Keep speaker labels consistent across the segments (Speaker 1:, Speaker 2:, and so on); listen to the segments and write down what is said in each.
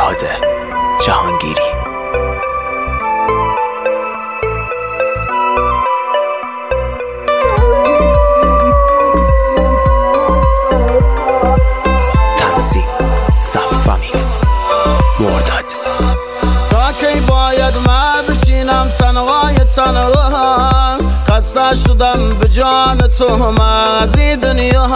Speaker 1: فرهاد جهانگیری. تنظیم ثبت و میکس مرداد.
Speaker 2: تا کی باید من بشینم تنهای خسته شدم به جان تو من از این دنیا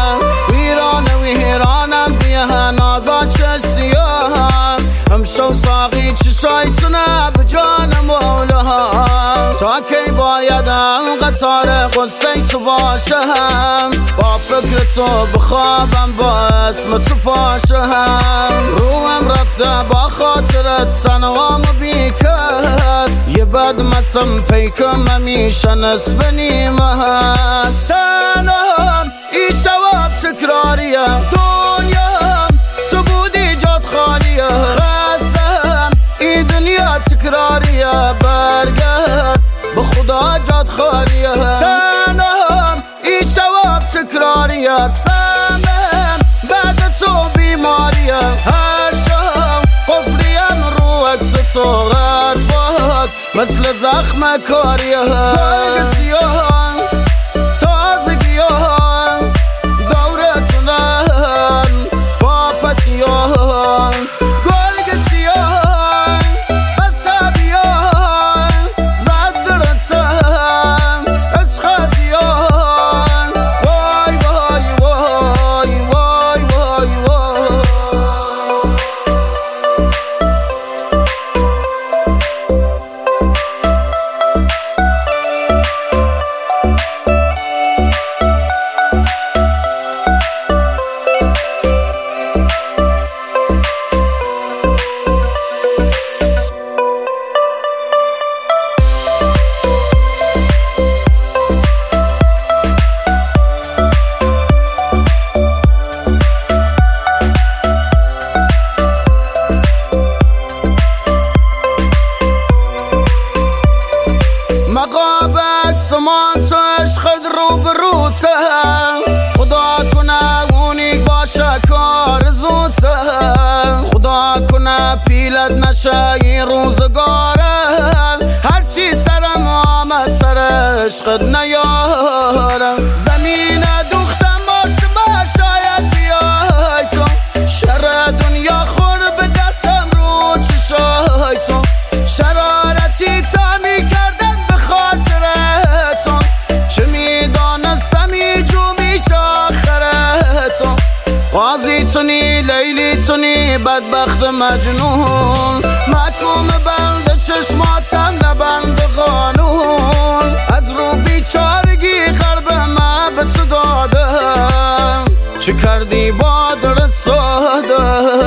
Speaker 2: ویرانم بیه نازا چه سیاه همشو ساقی چشای تونه به جان مولا. تا کی باید قطار قصه تو باشم با فکر تو بخوابم با اسم تو پاشم روحم رفته با خاطرت تنهام بیکت یه بد مسم پیکم همیشه نصف نیمه هست تنهام ای شواب تکراریه دنیا تو بودی جاد خالیه خستم ای دنیا تکراریه برگرد به خدا جاد خالیه تنهام ای شواب تکراریه سمم بعد تو بیماریه هر شام قفلیم رو عکس تو غرفات مثل زخم کاریه برگ سیاه تازگیان دورتونن با پتیان برگ سیاه بسابیان زد درتن از خزیان وای وای وای وای وای وای. سمان تو عشقت رو بروته خدا کنه اونیک باشه کار زوته خدا کنه پیلت نشه این روزگاره هرچی سرم آمد سر عشقت نیارم زمین دوختم آسما شاید بیای تو شر دنیا خور به دستم رو چشای تو شرارتی تا می کردم به خاطر تو چه میدانستم ایجو میشه آخرتون قاضی تونی لیلی تونی بدبخت مجنون محکوم بند چشماتم نبند قانون از رو بیچارگی قلب من به تو دادم چه کردی با در ساده